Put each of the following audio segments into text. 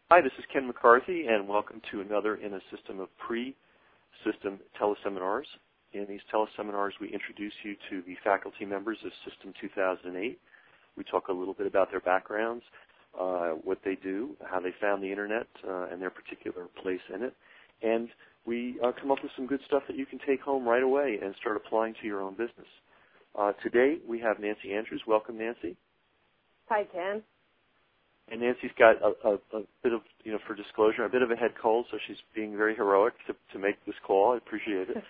Hi, this is Ken McCarthy, and welcome to another in a system of pre-system teleseminars. In these teleseminars, we introduce you to the faculty members of System 2008. We talk a little bit about their backgrounds, what they do, how they found the Internet, and their particular place in it. And we come up with some good stuff that you can take home right away and start applying to your own business. Today, we have Nancy Andrews. Welcome, Nancy. Hi, Ken. And Nancy's got a bit of, for disclosure, a bit of a head cold, so she's being very heroic to make this call. I appreciate it.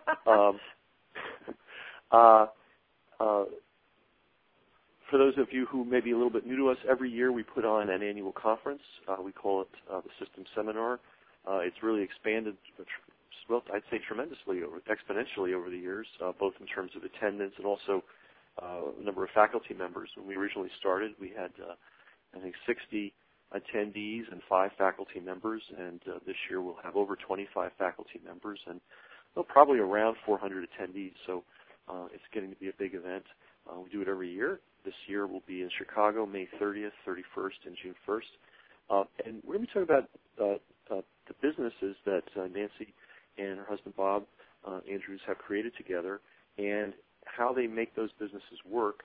For those of you who may be a little bit new to us, every year we put on an annual conference. We call it the System Seminar. It's really expanded, well, I'd say tremendously, exponentially over the years, both in terms of attendance and also the number of faculty members. When we originally started, we had I think 60 attendees and 5 faculty members, and this year we'll have over 25 faculty members and probably around 400 attendees, so it's getting to be a big event. We do it every year. This year we'll be in Chicago, May 30th, 31st, and June 1st. And we're going to be talking about the businesses that Nancy and her husband Bob Andrews have created together and how they make those businesses work.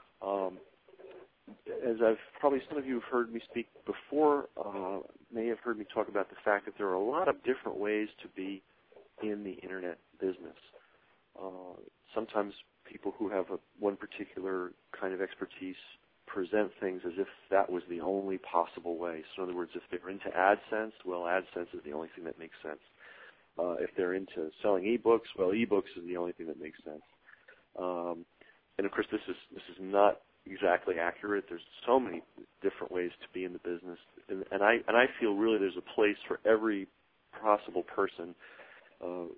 As probably some of you have heard me speak before, may have heard me talk about the fact that there are a lot of different ways to be in the Internet business. Sometimes people who have one particular kind of expertise present things as if that was the only possible way. So in other words, if they're into AdSense, well, AdSense is the only thing that makes sense. If they're into selling ebooks, well, ebooks is the only thing that makes sense. And of course, this is not exactly accurate. There's so many different ways to be in the business, and I feel really there's a place for every possible person, no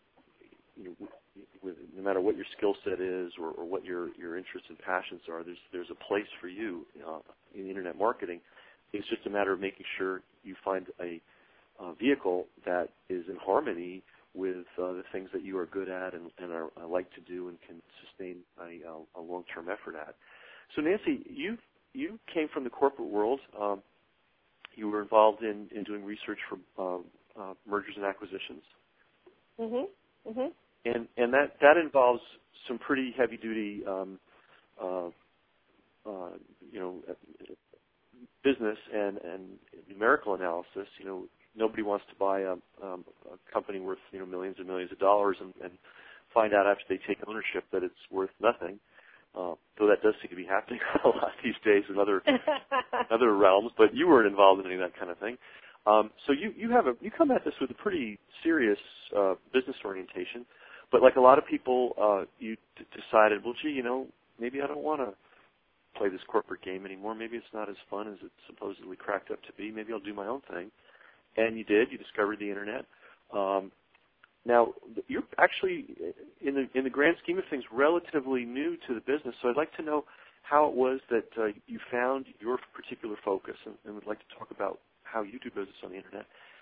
matter what your skill set is or what your interests and passions are. There's a place for you in Internet marketing. It's just a matter of making sure you find a vehicle that is in harmony with the things that you are good at and like to do and can sustain a long-term effort at. So, Nancy, you came from the corporate world. You were involved in doing research for mergers and acquisitions. Mm-hmm. Mm-hmm. And that involves some pretty heavy-duty, business and numerical analysis. Nobody wants to buy a company worth millions and millions of dollars and find out after they take ownership that it's worth nothing. Though that does seem to be happening a lot these days in other realms, but you weren't involved in any of that kind of thing. So you come at this with a pretty serious business orientation, but like a lot of people, you decided, well, gee, maybe I don't want to play this corporate game anymore. Maybe it's not as fun as it's supposedly cracked up to be. Maybe I'll do my own thing. And you did. You discovered the Internet. Now, you're actually, in the grand scheme of things, relatively new to the business, so I'd like to know how it was that you found your particular focus, and would like to talk about how you do business on the Internet,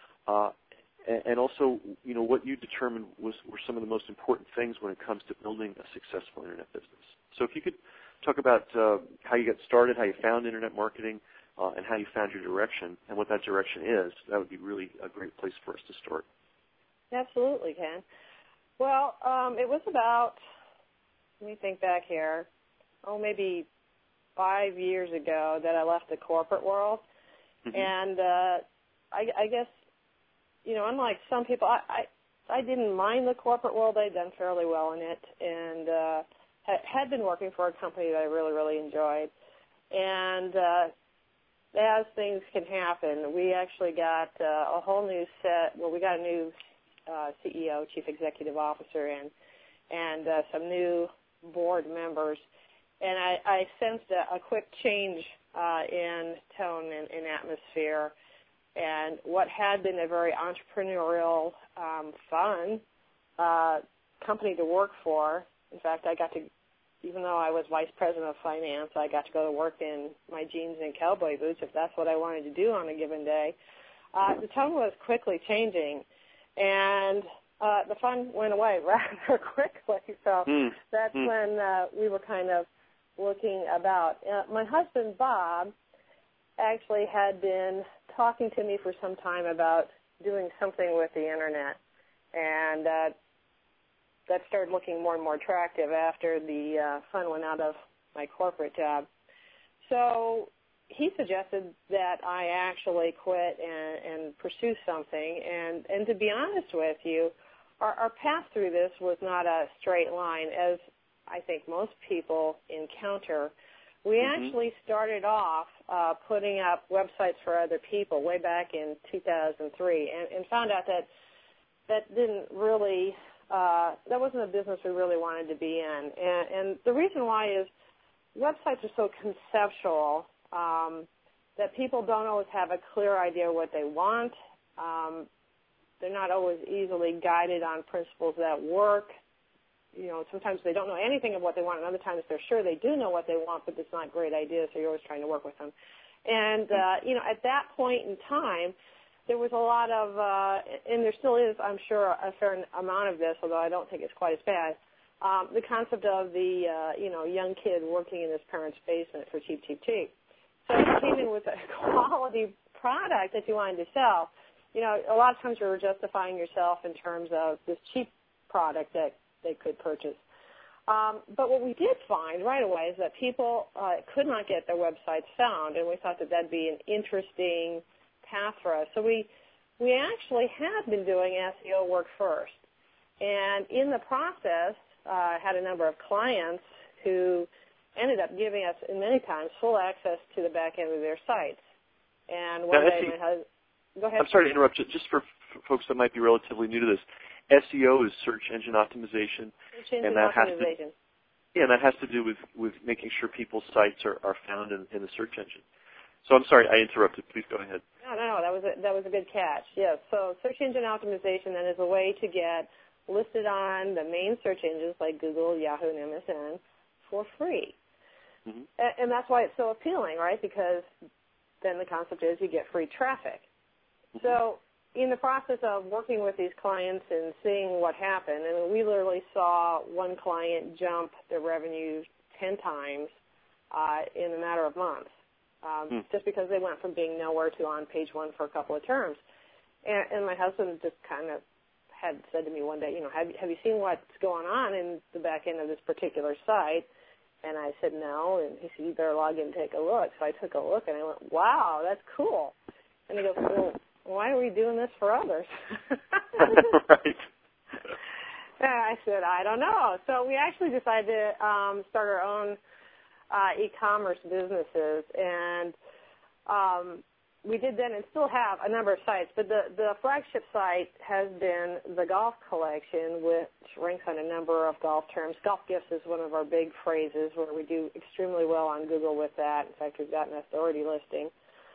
and also, what you determined were some of the most important things when it comes to building a successful Internet business. So if you could talk about how you got started, how you found Internet marketing, and how you found your direction, and what that direction is, that would be really a great place for us to start. Absolutely, Ken. Well, it was about, let me think back here, maybe 5 years ago that I left the corporate world. Mm-hmm. And I guess, unlike some people, I didn't mind the corporate world. I'd done fairly well in it and had been working for a company that I really, really enjoyed. And as things can happen, we actually got a whole new set. Well, we got a new CEO, Chief Executive Officer, and some new board members. And I sensed a quick change in tone and atmosphere. And what had been a very entrepreneurial, fun company to work for, in fact, I got to, even though I was vice president of finance, I got to go to work in my jeans and cowboy boots if that's what I wanted to do on a given day. The tone was quickly changing, and the fun went away rather quickly. So that's when we were kind of looking about. My husband, Bob, actually had been talking to me for some time about doing something with the Internet, and that started looking more and more attractive after the fun went out of my corporate job. So he suggested that I actually quit and pursue something. And to be honest with you, our path through this was not a straight line, as I think most people encounter. We actually started off putting up websites for other people way back in 2003 and found out that didn't really, that wasn't a business we really wanted to be in. And the reason why is websites are so conceptual that people don't always have a clear idea what they want. They're not always easily guided on principles that work. You know, sometimes they don't know anything of what they want, and other times they're sure they do know what they want, but it's not great ideas, so you're always trying to work with them. And, you know, at that point in time, there was a lot of, and there still is, I'm sure, a fair amount of this, although I don't think it's quite as bad, the concept of the, you know, young kid working in his parents' basement for cheap, cheap, cheap. So if you came in with a quality product that you wanted to sell, you know, a lot of times you were justifying yourself in terms of this cheap product that they could purchase. But what we did find right away is that people could not get their websites found, and we thought that that'd be an interesting path for us. So we actually had been doing SEO work first, and in the process had a number of clients who ended up giving us, in many times, full access to the back end of their sites. And one day my husband, go ahead. I'm sorry to interrupt. Just for folks that might be relatively new to this, SEO is search engine optimization. And that has to do with making sure people's sites are found in the search engine. So I'm sorry, I interrupted. Please go ahead. No, that was a good catch. Yes. So search engine optimization then is a way to get listed on the main search engines like Google, Yahoo, and MSN for free. Mm-hmm. And that's why it's so appealing, right? Because then the concept is you get free traffic. Mm-hmm. So in the process of working with these clients and seeing what happened, and we literally saw one client jump their revenue 10 times in a matter of months, just because they went from being nowhere to on page one for a couple of terms. And my husband just kind of had said to me one day, you know, have you seen what's going on in the back end of this particular site? And I said, no. And he said, you better log in and take a look. So I took a look, and I went, wow, that's cool. And he goes, well, why are we doing this for others? Right. And I said, I don't know. So we actually decided to start our own e-commerce businesses, and we did then and still have a number of sites, but the flagship site has been the Golf Collection, which ranks on a number of golf terms. Golf Gifts is one of our big phrases where we do extremely well on Google with that. In fact, we've got an authority listing.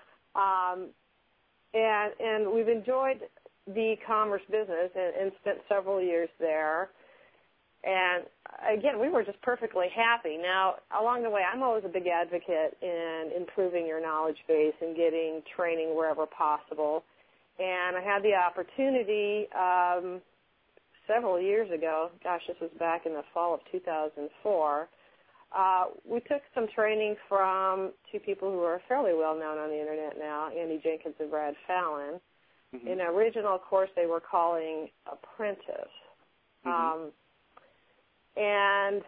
And we've enjoyed the e-commerce business and spent several years there. And, again, we were just perfectly happy. Now, along the way, I'm always a big advocate in improving your knowledge base and getting training wherever possible. And I had the opportunity several years ago, gosh, this was back in the fall of 2004, we took some training from two people who are fairly well known on the Internet now, Andy Jenkins and Brad Fallon. Mm-hmm. In an original course they were calling Apprentice. Mm-hmm. And,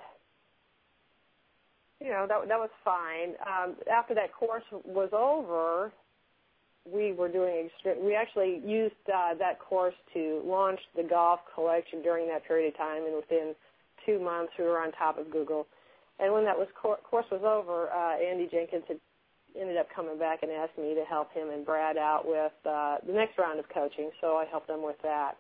you know, that was fine. After that course was over, we actually used that course to launch the Golf Collection during that period of time, and within 2 months we were on top of Google. And when that course was over, Andy Jenkins had ended up coming back and asked me to help him and Brad out with the next round of coaching, so I helped them with that.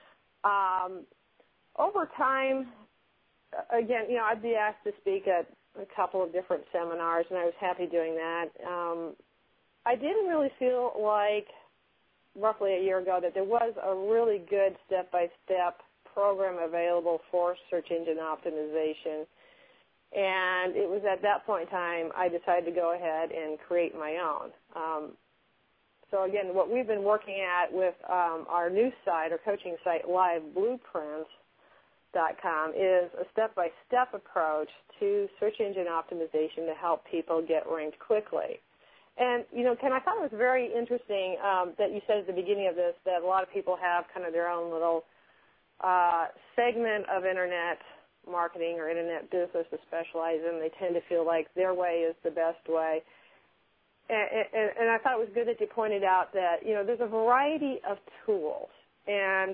Over time, again, you know, I'd be asked to speak at a couple of different seminars, and I was happy doing that. I didn't really feel like, roughly a year ago, that there was a really good step-by-step program available for search engine optimization. And it was at that point in time I decided to go ahead and create my own. So, again, what we've been working at with our new site, our coaching site, LiveBlueprints.com, is a step-by-step approach to search engine optimization to help people get ranked quickly. And, Ken, I thought it was very interesting that you said at the beginning of this that a lot of people have kind of their own little segment of Internet marketing or Internet business to specialize in. They tend to feel like their way is the best way. And I thought it was good that you pointed out that, there's a variety of tools. And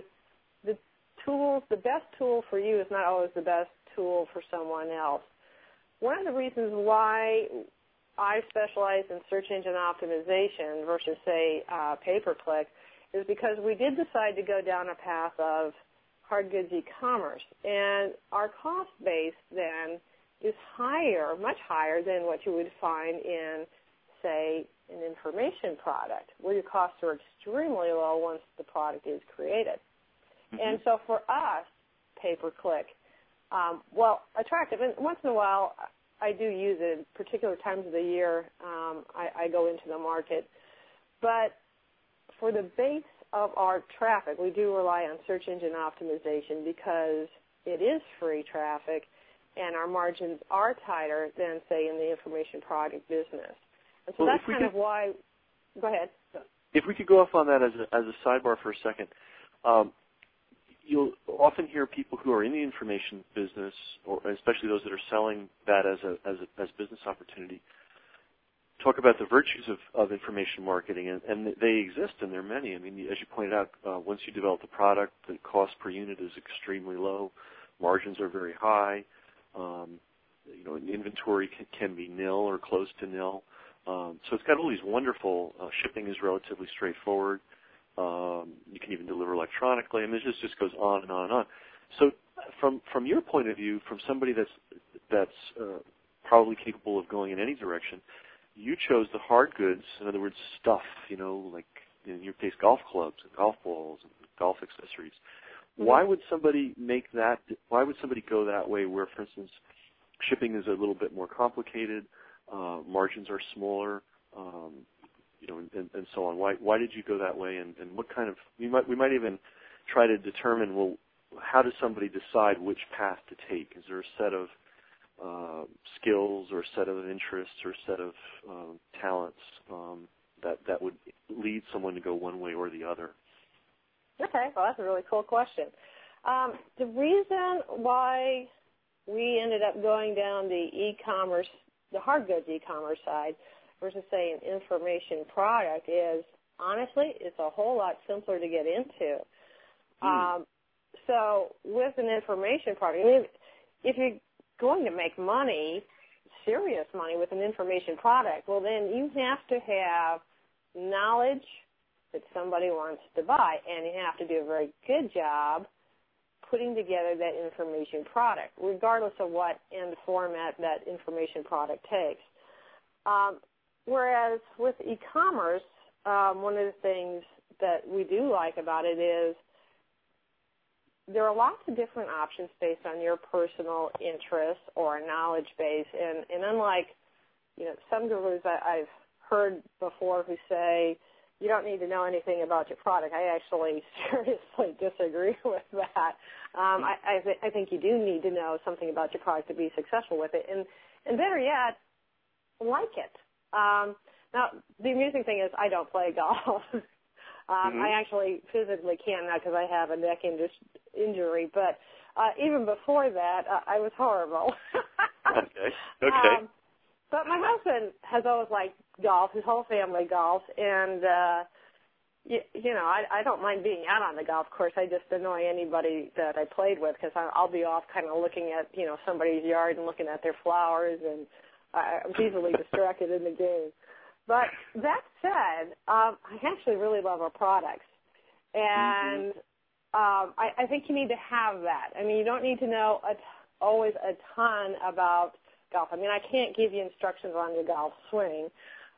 the best tool for you is not always the best tool for someone else. One of the reasons why I specialize in search engine optimization versus, say, pay-per-click is because we did decide to go down a path of hard goods e-commerce. And our cost base then is higher, much higher than what you would find in, say, an information product, where your costs are extremely low once the product is created. And so for us, pay-per-click, attractive. And once in a while, I do use it. At particular times of the year, I go into the market. But for the base of our traffic, we do rely on search engine optimization because it is free traffic, and our margins are tighter than, say, in the information product business. And so that's kind of why. Go ahead. If we could go off on that as a sidebar for a second. You'll often hear people who are in the information business, or especially those that are selling that as business opportunity, talk about the virtues of information marketing, and they exist, and there are many. I mean, as you pointed out, once you develop the product, the cost per unit is extremely low, margins are very high. Inventory can be nil or close to nil. So it's got all these wonderful. Shipping is relatively straightforward. You can even deliver electronically. I mean, it just goes on and on and on. So, from your point of view, from somebody that's probably capable of going in any direction, you chose the hard goods. In other words, stuff. Like in your case, golf clubs and golf balls and golf accessories. Mm-hmm. Why would somebody make that? Why would somebody go that way? Where, for instance, shipping is a little bit more complicated, margins are smaller. And so on. Why did you go that way? And what kind of we might even try to determine, well, how does somebody decide which path to take? Is there a set of skills or a set of interests or a set of talents that would lead someone to go one way or the other? Okay, well, that's a really cool question. The reason why we ended up going down the e-commerce, the hard goods e-commerce side, versus, say, an information product is, honestly, it's a whole lot simpler to get into. So with an information product, I mean, if you're going to make money, serious money with an information product, well, then you have to have knowledge that somebody wants to buy, and you have to do a very good job putting together that information product, regardless of what end format that information product takes. Whereas with e-commerce, one of the things that we do like about it is there are lots of different options based on your personal interests or knowledge base. And unlike, some gurus I've heard before who say you don't need to know anything about your product, I actually seriously disagree with that. I think you do need to know something about your product to be successful with it. And better yet, like it. Now, the amusing thing is I don't play golf. I actually physically can't now because I have a neck injury. But even before that, I was horrible. Okay. But my husband has always liked golf. His whole family golfs. And, I don't mind being out on the golf course. I just annoy anybody that I played with because I'll be off kind of looking at, somebody's yard and looking at their flowers, and I was easily distracted in the game. But that said, I actually really love our products. And I think you need to have that. I mean, you don't need to know always a ton about golf. I mean, I can't give you instructions on your golf swing.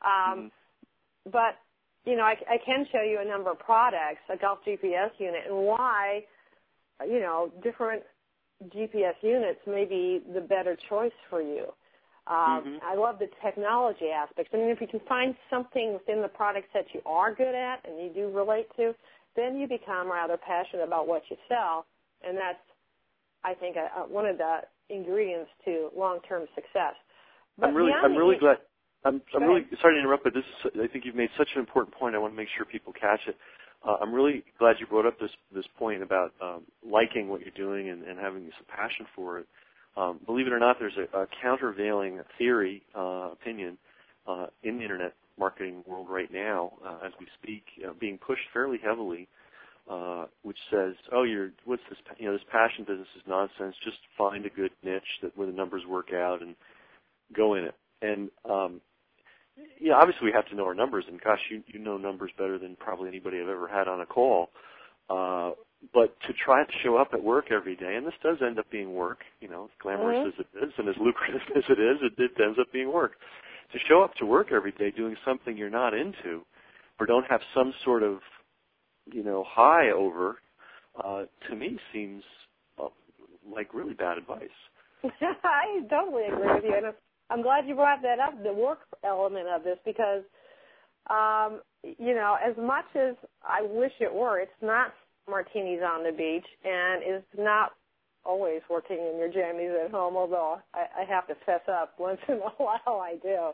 But, I can show you a number of products, a golf GPS unit, and why, different GPS units may be the better choice for you. I love the technology aspects. I mean, if you can find something within the products that you are good at and you do relate to, then you become rather passionate about what you sell, and that's, I think, one of the ingredients to long-term success. But I'm really glad I'm really sorry to interrupt, but I think you've made such an important point. I want to make sure people catch it. I'm really glad you brought up this point about liking what you're doing and having some passion for it. Believe it or not, there's a countervailing theory, opinion in the internet marketing world right now, as we speak, being pushed fairly heavily, which says, "Oh, what's this? This passion business is nonsense. Just find a good niche where the numbers work out and go in it." And obviously we have to know our numbers, and gosh, you know numbers better than probably anybody I've ever had on a call. But to try to show up at work every day, and this does end up being work, as glamorous as it is and as lucrative as it is, it ends up being work. To show up to work every day doing something you're not into or don't have some sort of, high over, to me seems like really bad advice. I totally agree with you. And I'm glad you brought that up, the work element of this, because, as much as I wish it were, it's not martinis on the beach, and it's not always working in your jammies at home, although I have to fess up once in a while I do.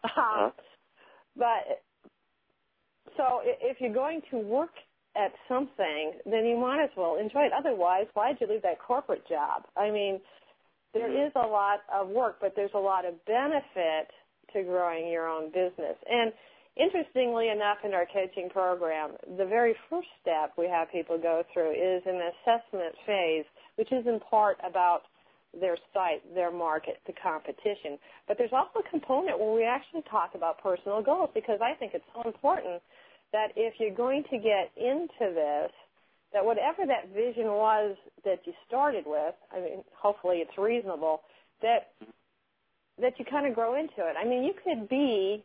But so if you're going to work at something, then you might as well enjoy it. Otherwise, why'd you leave that corporate job? I mean, there is a lot of work, but there's a lot of benefit to growing your own business. And interestingly enough, in our coaching program, the very first step we have people go through is an assessment phase, which is in part about their site, their market, the competition. But there's also a component where we actually talk about personal goals, because I think it's so important that if you're going to get into this, that whatever that vision was that you started with, I mean, hopefully it's reasonable, that you kind of grow into it. I mean, you could be,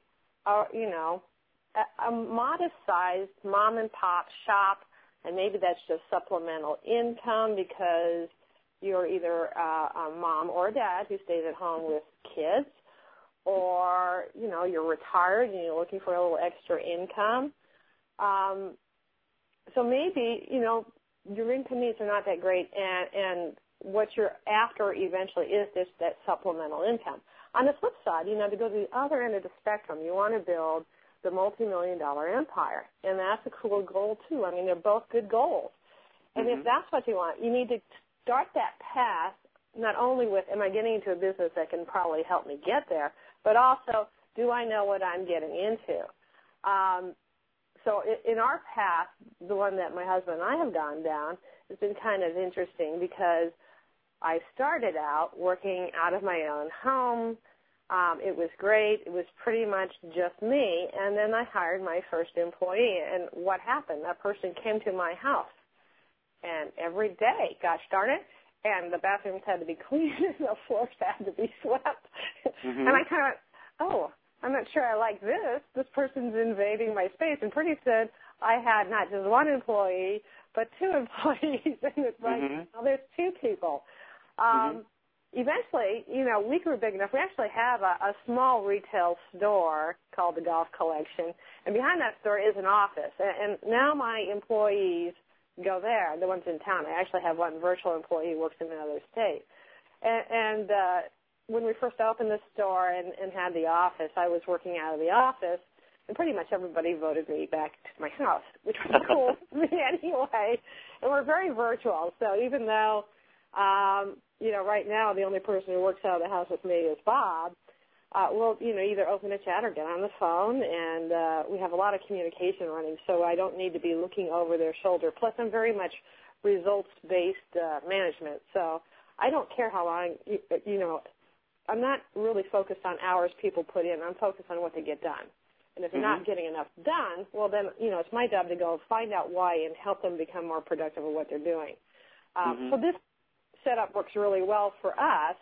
a modest-sized mom-and-pop shop, and maybe that's just supplemental income because you're either a mom or a dad who stays at home with kids, or, you're retired and you're looking for a little extra income. So maybe, your income needs are not that great, and what you're after eventually is that supplemental income. On the flip side, to go to the other end of the spectrum, you want to build the multi-million-dollar empire, and that's a cool goal, too. I mean, they're both good goals. And if that's what you want, you need to start that path not only with, am I getting into a business that can probably help me get there, but also, do I know what I'm getting into? So in our path, the one that my husband and I have gone down, has been kind of interesting because I started out working out of my own home. It was great. It was pretty much just me. And then I hired my first employee. And what happened? That person came to my house. And every day, gosh darn it, and the bathrooms had to be cleaned and the floors had to be swept. And I kind of, I'm not sure I like this. This person's invading my space. And pretty soon, I had not just one employee, but two employees. And it's like, now there's two people. Eventually, we grew big enough. We actually have a small retail store called the Golf Collection. And behind that store is an office. And now my employees go there, the ones in town. I actually have one virtual employee who works in another state. And when we first opened the store and had the office, I was working out of the office, and pretty much everybody voted me back to my house, which was cool for me anyway. And we're very virtual, so even though, right now the only person who works out of the house with me is Bob, we'll, either open a chat or get on the phone, and we have a lot of communication running, so I don't need to be looking over their shoulder. Plus, I'm very much results-based management, so I don't care how long, I'm not really focused on hours people put in. I'm focused on what they get done. And if they're not getting enough done, well, then, it's my job to go find out why and help them become more productive at what they're doing. So this setup works really well for us.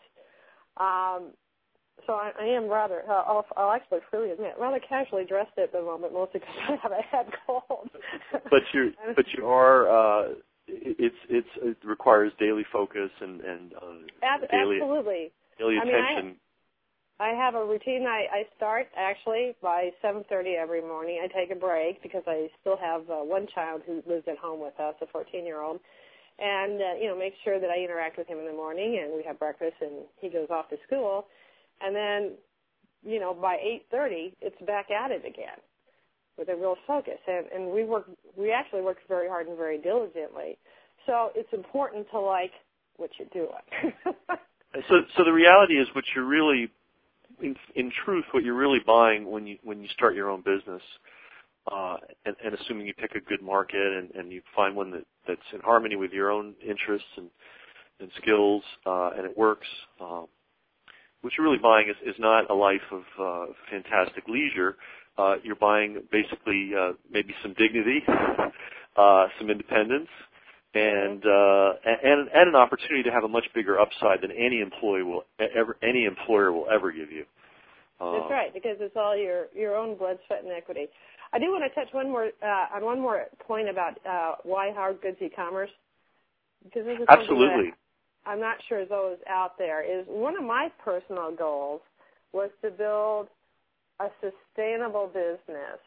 So I am rather, I'll actually freely admit, rather casually dressed at the moment, mostly because I have a head cold. But you are, it requires daily focus and absolutely. Daily attention. I have a routine. I start actually by 7:30 every morning. I take a break because I still have one child who lives at home with us, a 14-year-old, and make sure that I interact with him in the morning, and we have breakfast, and he goes off to school, and then by 8:30, it's back at it again with a real focus. And we actually work very hard and very diligently. So it's important to like what you're doing. So the reality is, what you're really, in truth, what you're really buying when you start your own business, and assuming you pick a good market and you find one that's in harmony with your own interests and skills, and it works. What you're really buying is not a life of fantastic leisure. You're buying basically maybe some dignity, some independence, and an opportunity to have a much bigger upside than any employer will ever give you. That's right, because it's all your own blood, sweat, and equity. I do want to touch on one more point about why Howard Goods e-commerce, because this is absolutely. I'm not sure those out there. Is one of my personal goals was to build a sustainable business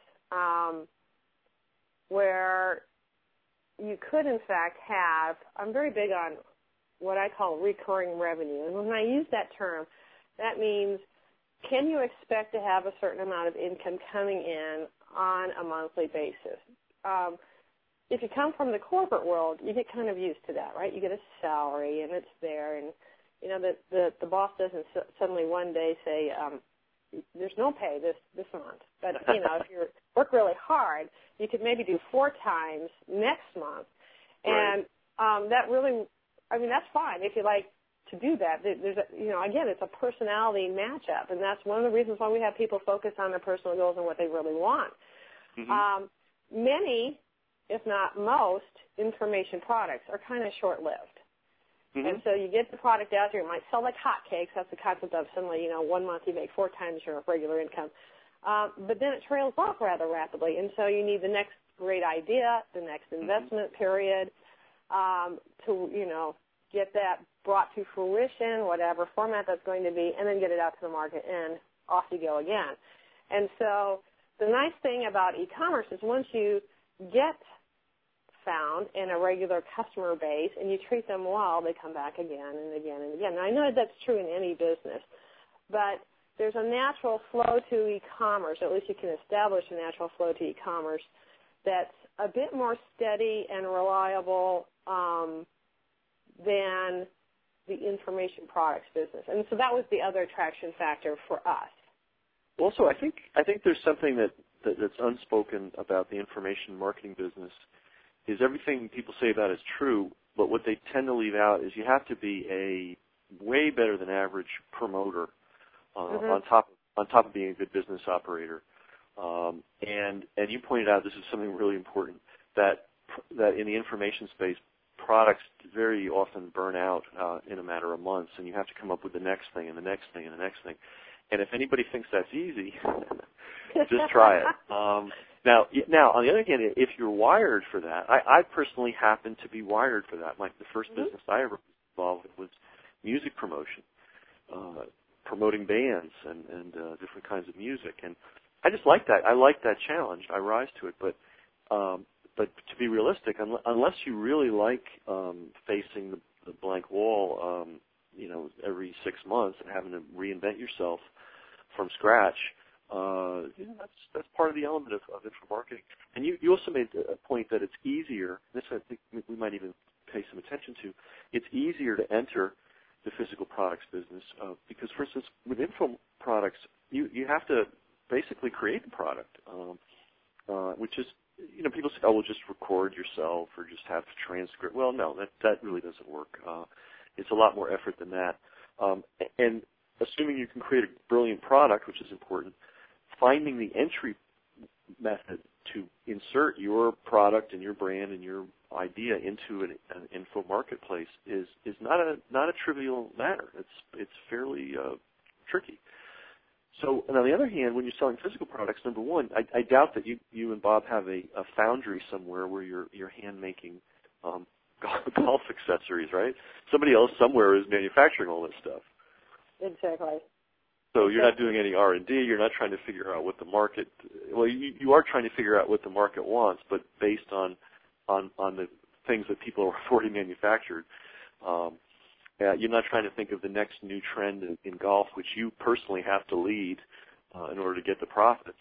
where you could, in fact, have, I'm very big on what I call recurring revenue. And when I use that term, that means, can you expect to have a certain amount of income coming in on a monthly basis? If you come from the corporate world, you get kind of used to that, right? You get a salary, and it's there, and the boss doesn't suddenly one day say, there's no pay this month. But if you work really hard, you could maybe do 4 times next month, and that really, that's fine if you like to do that. There's again, it's a personality matchup, and that's one of the reasons why we have people focus on their personal goals and what they really want. Mm-hmm. Many, if not most, information products are kind of short-lived. Mm-hmm. And so you get the product out there, it might sell like hotcakes. That's the concept of suddenly, 1 month you make 4 times your regular income. But then it trails off rather rapidly, and so you need the next great idea, the next investment period to, get that brought to fruition, whatever format that's going to be, and then get it out to the market, and off you go again. And so the nice thing about e-commerce is once you get found in a regular customer base and you treat them well, they come back again and again and again. Now, I know that's true in any business, but there's a natural flow to e-commerce, or at least you can establish a natural flow to e-commerce that's a bit more steady and reliable than the information products business. And so that was the other attraction factor for us. Also, I think there's something that's unspoken about the information marketing business is everything people say about it is true, but what they tend to leave out is you have to be a way better than average promoter on top of being a good business operator. And you pointed out, this is something really important, that in the information space, products very often burn out in a matter of months, and you have to come up with the next thing and the next thing and the next thing. And if anybody thinks that's easy, just try it. Now, on the other hand, if you're wired for that, I personally happen to be wired for that. Like the first business I ever was involved with was music promotion, promoting bands and different kinds of music, and I just like that. I like that challenge. I rise to it, but to be realistic, unless you really like facing the blank wall, every 6 months and having to reinvent yourself from scratch, that's part of the element of info marketing. And you also made a point that it's easier. This I think we might even pay some attention to. It's easier to enter the physical products business because, for instance, with info products, you have to basically create the product, which is, people say, oh, well, just record yourself or just have a transcript. Well, no, that really doesn't work. It's a lot more effort than that. And assuming you can create a brilliant product, which is important, finding the entry method to insert your product and your brand and your idea into an info marketplace is not a trivial matter. It's fairly tricky. So, and on the other hand, when you're selling physical products, number one, I doubt that you and Bob have a foundry somewhere where you're hand making golf accessories, right? Somebody else somewhere is manufacturing all this stuff. Exactly. So you're not doing any R&D. You're not trying to figure out what the market. Well, you are trying to figure out what the market wants, but based on the things that people have already manufactured. You're not trying to think of the next new trend in golf, which you personally have to lead in order to get the profits.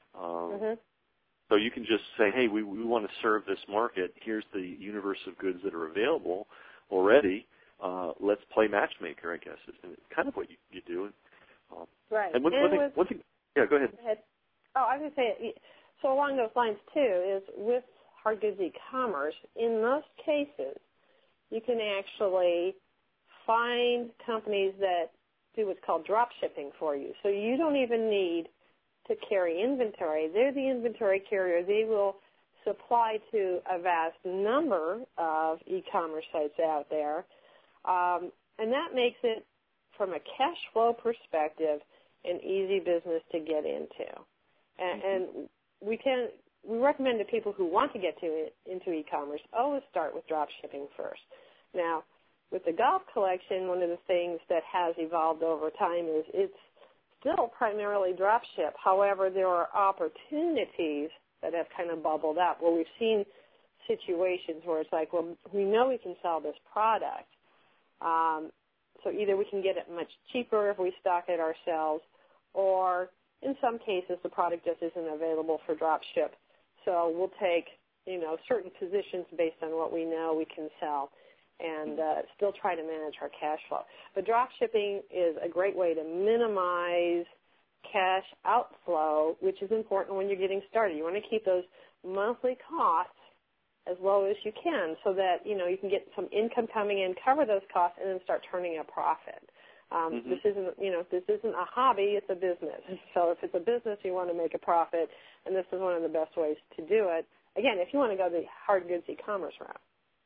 So you can just say, hey, we want to serve this market. Here's the universe of goods that are available already. Let's play matchmaker, I guess, is kind of what you do. Right. And one thing, yeah, go ahead. Oh, I was going to say, so along those lines, too, is with hard goods e-commerce, in most cases, you can actually find companies that do what's called drop shipping for you. So you don't even need to carry inventory. They're the inventory carrier. They will supply to a vast number of e-commerce sites out there. And that makes it, from a cash flow perspective, an easy business to get into. And we recommend to people who want to get into e-commerce, always start with drop shipping first. Now, with the golf collection, one of the things that has evolved over time is it's still primarily drop ship. However, there are opportunities that have kind of bubbled up where we've seen situations where it's like, well, we know we can sell this product. So either we can get it much cheaper if we stock it ourselves, or in some cases the product just isn't available for drop ship. So we'll take, certain positions based on what we know we can sell and still try to manage our cash flow. But drop shipping is a great way to minimize cash outflow, which is important when you're getting started. You want to keep those monthly costs as low as you can so that, you can get some income coming in, cover those costs, and then start turning a profit. This isn't a hobby, it's a business. So if it's a business, you want to make a profit, and this is one of the best ways to do it. Again, if you want to go the hard goods e-commerce route.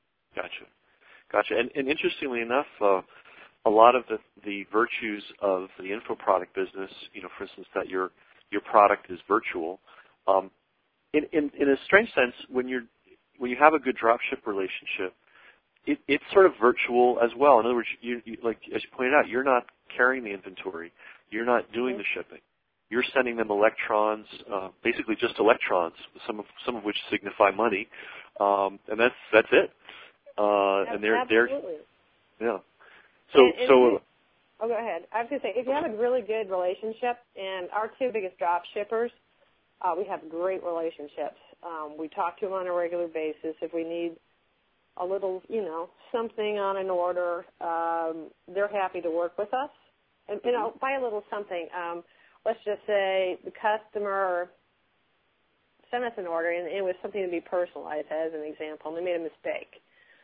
Gotcha. And interestingly enough, a lot of the virtues of the info product business, for instance, that your product is virtual. In a strange sense, when you have a good dropship relationship, it's sort of virtual as well. In other words, you like as you pointed out, you're not carrying the inventory, you're not doing the shipping. You're sending them electrons, basically just electrons, some of which signify money, and that's it. And they're absolutely. Yeah. Oh, go ahead. I was going to say, if you have a really good relationship, and our two biggest drop shippers, we have great relationships. We talk to them on a regular basis. If we need a little, something on an order, they're happy to work with us. And, by a little something, let's just say the customer sent us an order, and it was something to be personalized, as an example, and they made a mistake.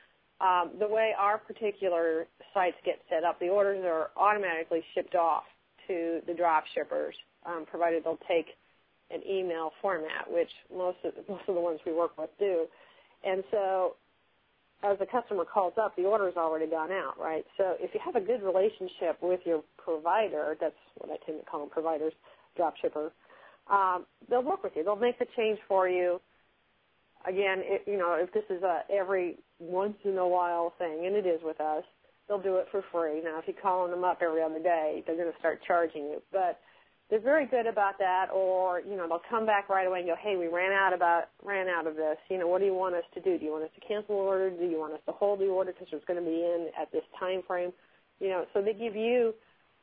The way our particular sites get set up, the orders are automatically shipped off to the drop shippers, provided they'll take an email format, which most of the ones we work with do. And so as the customer calls up, the order's already gone out, right? So if you have a good relationship with your provider, that's what I tend to call them providers, drop shipper, they'll work with you. They'll make the change for you. Again, if this is a every once in a while thing, and it is with us, they'll do it for free. Now, if you're calling them up every other day, they're going to start charging you. But they're very good about that, or, they'll come back right away and go, hey, we ran out of this. What do you want us to do? Do you want us to cancel the order? Do you want us to hold the order because it's going to be in at this time frame? So they give you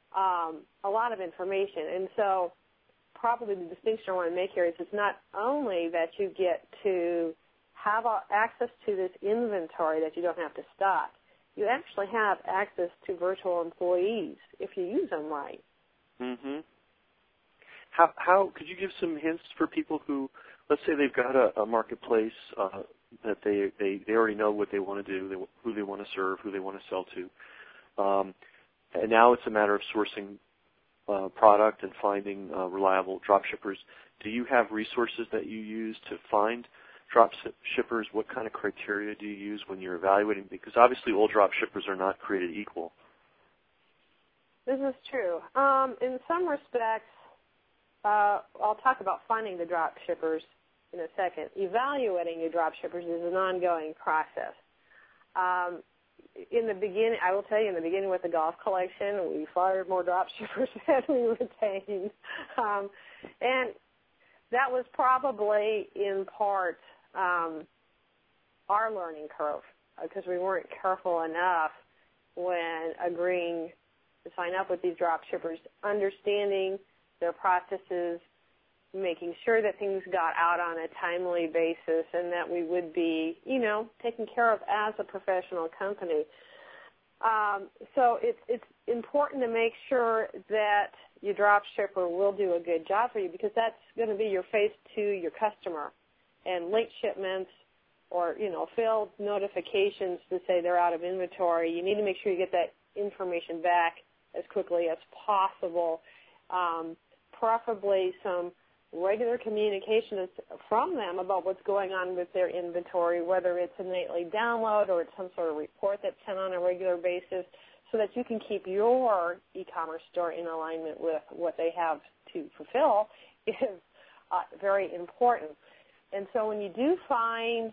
a lot of information. And so probably the distinction I want to make here is it's not only that you get to have access to this inventory that you don't have to stock. You actually have access to virtual employees if you use them right. Mm-hmm. How could you give some hints for people who, let's say they've got a marketplace that they already know what they want to do, who they want to serve, who they want to sell to, and now it's a matter of sourcing product and finding reliable drop shippers. Do you have resources that you use to find drop shippers? What kind of criteria do you use when you're evaluating? Because obviously all drop shippers are not created equal. This is true. In some respects, I'll talk about finding the drop shippers in a second. Evaluating your drop shippers is an ongoing process. In the beginning, I will tell you, in the beginning with the golf collection, we fired more drop shippers than we retained. And that was probably in part our learning curve because we weren't careful enough when agreeing to sign up with these drop shippers, understanding their processes, making sure that things got out on a timely basis and that we would be, taken care of as a professional company. So it's important to make sure that your drop shipper will do a good job for you, because that's going to be your face to your customer. And late shipments or, failed notifications to say they're out of inventory, you need to make sure you get that information back as quickly as possible. Preferably some regular communication from them about what's going on with their inventory, whether it's a nightly download or it's some sort of report that's sent on a regular basis, so that you can keep your e-commerce store in alignment with what they have to fulfill is very important. And so when you do find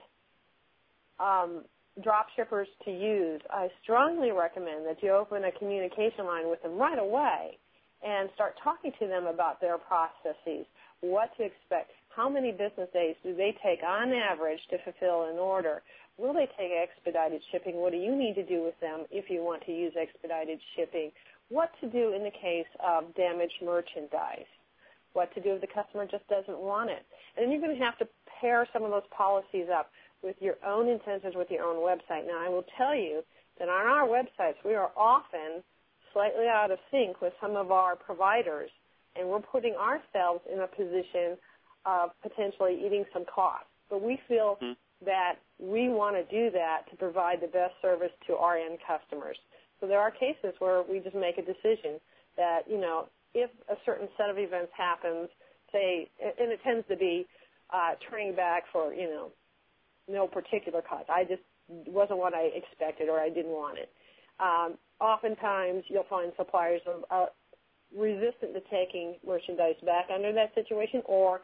drop shippers to use, I strongly recommend that you open a communication line with them right away and start talking to them about their processes, what to expect, how many business days do they take on average to fulfill an order. Will they take expedited shipping? What do you need to do with them if you want to use expedited shipping? What to do in the case of damaged merchandise? What to do if the customer just doesn't want it? And then you're going to have to pair some of those policies up with your own intentions, with your own website. Now, I will tell you that on our websites, we are often slightly out of sync with some of our providers, and we're putting ourselves in a position of potentially eating some costs. But we feel that we want to do that to provide the best service to our end customers. So there are cases where we just make a decision that, if a certain set of events happens, say, and it tends to be turning back for, no particular cause. I just wasn't what I expected, or I didn't want it. Oftentimes you'll find suppliers are resistant to taking merchandise back under that situation, or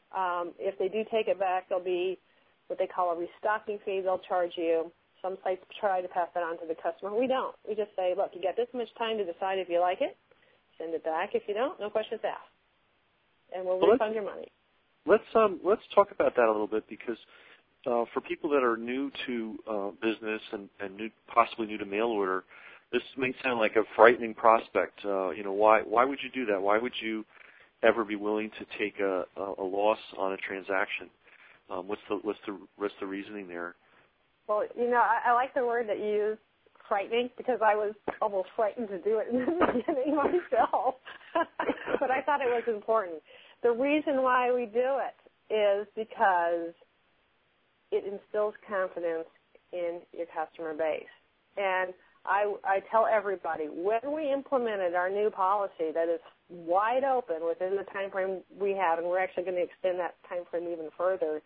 if they do take it back, there'll be what they call a restocking fee. They'll charge you. Some sites try to pass that on to the customer. We don't. We just say, look, you got this much time to decide if you like it. Send it back. If you don't, no questions asked, and we'll refund your money. Let's talk about that a little bit, because for people that are new to business and possibly new to mail order, this may sound like a frightening prospect. Why would you do that? Why would you ever be willing to take a loss on a transaction? What's the reasoning there? Well, I like the word that you use, frightening, because I was almost frightened to do it in the beginning myself. But I thought it was important. The reason why we do it is because it instills confidence in your customer base. And I tell everybody, when we implemented our new policy that is wide open within the time frame we have, and we're actually going to extend that time frame even further,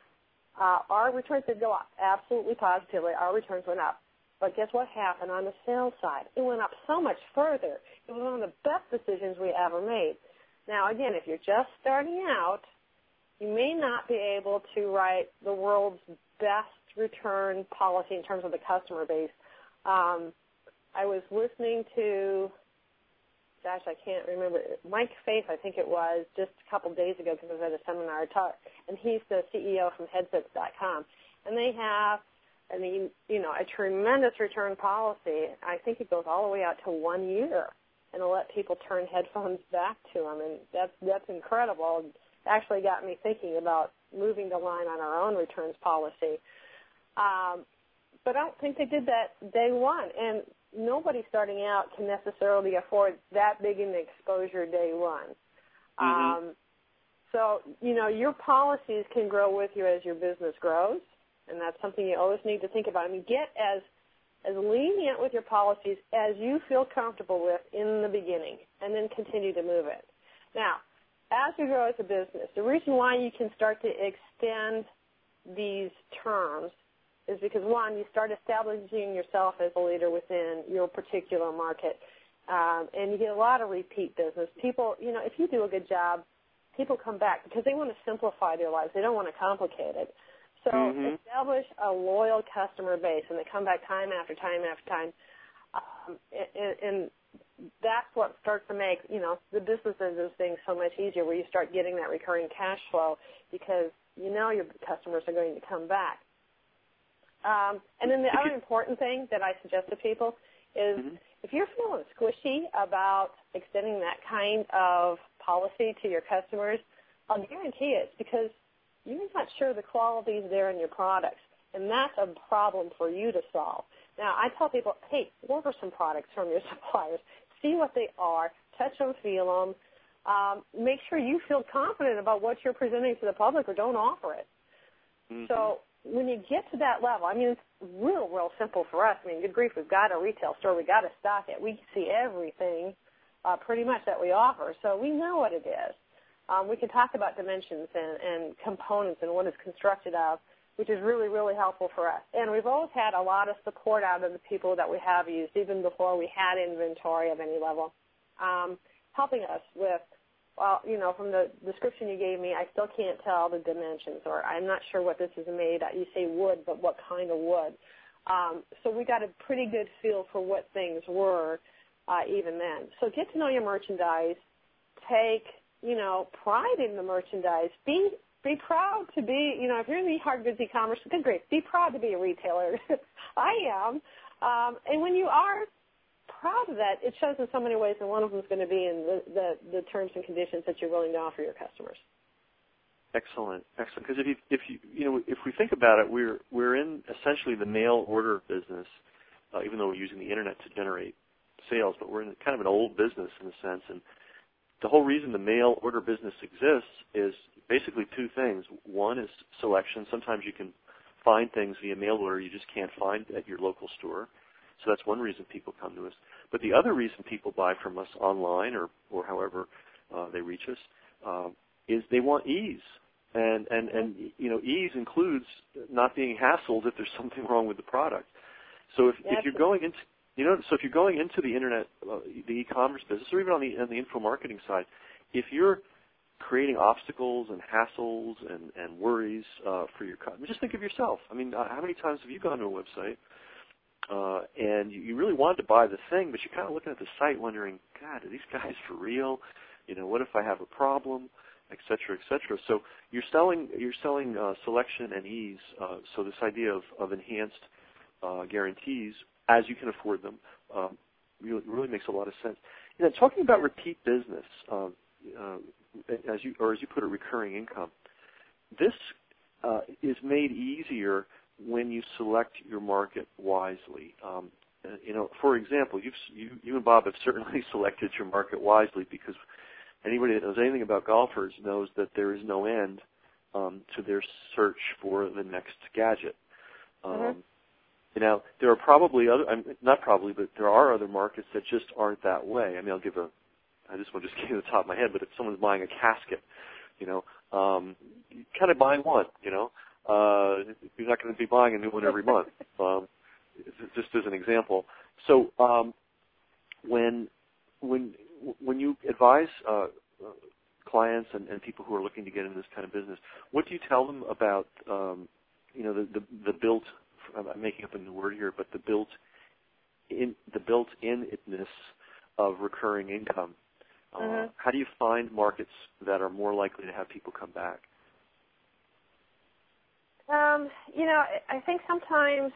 our returns did go up. Absolutely positively, our returns went up. But guess what happened on the sales side? It went up so much further. It was one of the best decisions we ever made. Now, again, if you're just starting out, you may not be able to write the world's best return policy in terms of the customer base. I was listening to, I can't remember, Mike Faith, I think it was, just a couple of days ago, because I was at a seminar talk, and he's the CEO from Headsets.com. And they have, a tremendous return policy. I think it goes all the way out to 1 year, and it'll let people turn headphones back to them, and that's incredible. It actually got me thinking about moving the line on our own returns policy. But I don't think they did that day one, and nobody starting out can necessarily afford that big an exposure day one. So, your policies can grow with you as your business grows, and that's something you always need to think about. Get as lenient with your policies as you feel comfortable with in the beginning, and then continue to move it. Now, as you grow as a business, the reason why you can start to extend these terms is because, one, you start establishing yourself as a leader within your particular market, and you get a lot of repeat business. People, if you do a good job, people come back because they want to simplify their lives. They don't want to complicate it. So establish a loyal customer base, and they come back time after time after time, and that's what starts to make, the business of those things so much easier, where you start getting that recurring cash flow because your customers are going to come back. And then the other important thing that I suggest to people is if you're feeling squishy about extending that kind of policy to your customers, I'll guarantee it's because you're not sure the quality is there in your products, and that's a problem for you to solve. Now, I tell people, hey, order some products from your suppliers. See what they are. Touch them, feel them. Make sure you feel confident about what you're presenting to the public, or don't offer it. So when you get to that level, I mean, it's real simple for us. I mean, good grief, we've got a retail store. We've got to stock it. We see everything pretty much that we offer, so we know what it is. We can talk about dimensions and components and what it's constructed of, which is really helpful for us. And we've always had a lot of support out of the people that we have used, even before we had inventory of any level, helping us with, well, you know, from the description you gave me, I still can't tell the dimensions, or I'm not sure what this is made of. You say wood, but what kind of wood? So we got a pretty good feel for what things were even then. So get to know your merchandise. Take, you know, pride in the merchandise. Be proud to be, you know, if you're in the hard goods e-commerce, good grief, be proud to be a retailer. I am. And when you are proud of that, it shows in so many ways, and one of them is going to be in the terms and conditions that you're willing to offer your customers. Excellent. Because if we think about it, we're in essentially the mail order business, even though we're using the internet to generate sales, but we're in kind of an old business in a sense. And the whole reason the mail order business exists is basically two things. One is selection. Sometimes you can find things via mail order you just can't find at your local store. So that's one reason people come to us. But the other reason people buy from us online or however they reach us is they want ease. And you know, ease includes not being hassled if there's something wrong with the product. So if you're going into if you're going into the internet, the e-commerce business, or even on the info marketing side, if you're creating obstacles and hassles and worries for your customers, just think of yourself. I mean, how many times have you gone to a website and you really wanted to buy the thing, but you're kind of looking at the site wondering, God, are these guys for real? You know, what if I have a problem, et cetera, et cetera. So you're selling selection and ease. So this idea of enhanced guarantees as you can afford them really makes a lot of sense. You know, talking about repeat business, as you put it, recurring income. This is made easier when you select your market wisely. You know, for example, you and Bob have certainly selected your market wisely, because anybody that knows anything about golfers knows that there is no end to their search for the next gadget. You know, there are probably not probably, but there are other markets that just aren't that way. I mean, I just want to give you the top of my head, but if someone's buying a casket, you know, kind of buying one, you know, you're not going to be buying a new one every month, just as an example. So when you advise clients and people who are looking to get into this kind of business, what do you tell them about, you know, the built, I'm making up a new word here, but the built-in-ness of recurring income? How do you find markets that are more likely to have people come back? You know, I think sometimes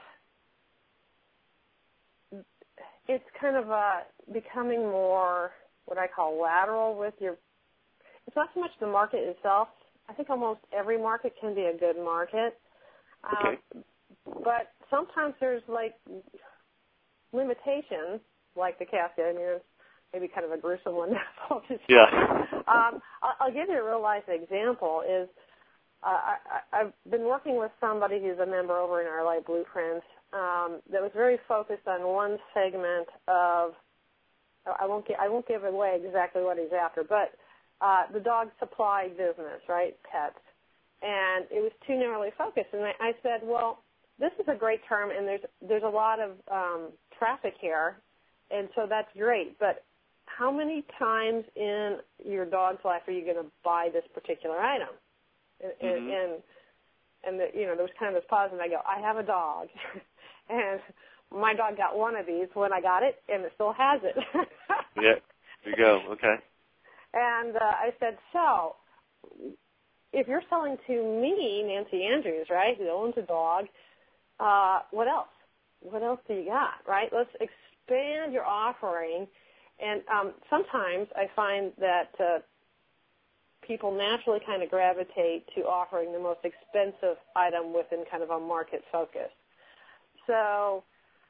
it's kind of becoming more what I call lateral with your, it's not so much the market itself. I think almost every market can be a good market. Okay. But sometimes there's like limitations, like the casket. I mean, it's maybe kind of a gruesome one. Yeah. I'll give you a real life example. Is I've been working with somebody who's a member over in our Light Blueprints that was very focused on one segment of. I won't give away exactly what he's after, but the dog supply business, right? Pets, and it was too narrowly focused. And I said, well, this is a great term, and there's a lot of traffic here, and so that's great. But how many times in your dog's life are you going to buy this particular item? And you know, there was kind of this pause, and I go, I have a dog, and my dog got one of these when I got it, and it still has it. Yeah, there you go. Okay. And I said, so if you're selling to me, Nancy Andrews, right, who owns a dog, what else? What else do you got, right? Let's expand your offering. And sometimes I find that people naturally kind of gravitate to offering the most expensive item within kind of a market focus. So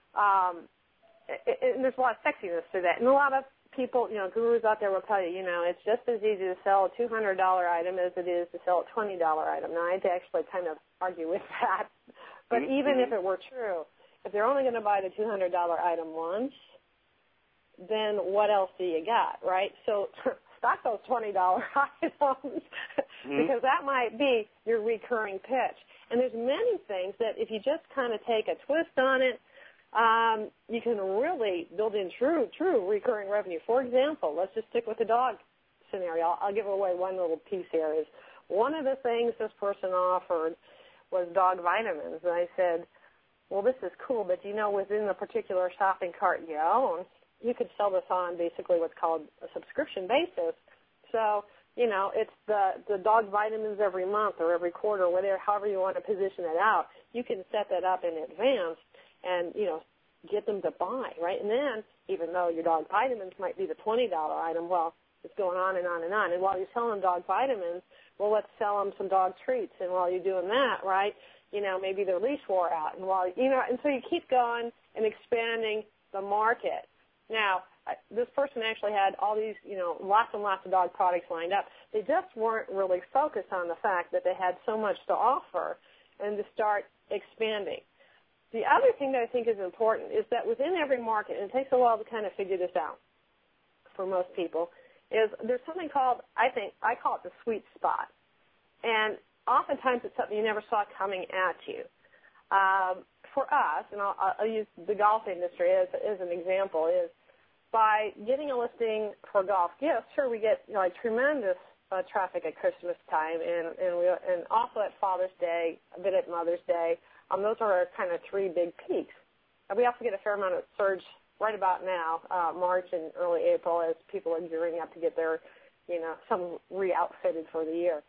and there's a lot of sexiness to that. And a lot of people, gurus out there will tell you, it's just as easy to sell a $200 item as it is to sell a $20 item. Now, I'd actually kind of argue with that. But even if it were true, if they're only going to buy the $200 item once, then what else do you got, right? So stock those $20 items because that might be your recurring pitch. And there's many things that if you just kind of take a twist on it, you can really build in true recurring revenue. For example, let's just stick with the dog scenario. I'll give away one little piece here. Is one of the things this person offered was dog vitamins. And I said, well, this is cool, but within the particular shopping cart you own, you could sell this on basically what's called a subscription basis. So, it's the dog vitamins every month or every quarter, whatever, however you want to position it out. You can set that up in advance and, get them to buy, right? And then, even though your dog vitamins might be the $20 item, well, it's going on and on and on. And while you're selling dog vitamins, well, let's sell them some dog treats. And while you're doing that, right, maybe their leash wore out. And and so you keep going and expanding the market. Now, this person actually had all these, lots and lots of dog products lined up. They just weren't really focused on the fact that they had so much to offer and to start expanding. The other thing that I think is important is that within every market, and it takes a while to kind of figure this out for most people, is there's something called, I call it the sweet spot. And oftentimes it's something you never saw coming at you. For us, and I'll use the golf industry as an example, is by getting a listing for golf gifts, sure, we get tremendous traffic at Christmas time and also at Father's Day, a bit at Mother's Day. Those are our kind of three big peaks. And we also get a fair amount of surge right about now, March and early April, as people are gearing up to get their, some re-outfitted for the year.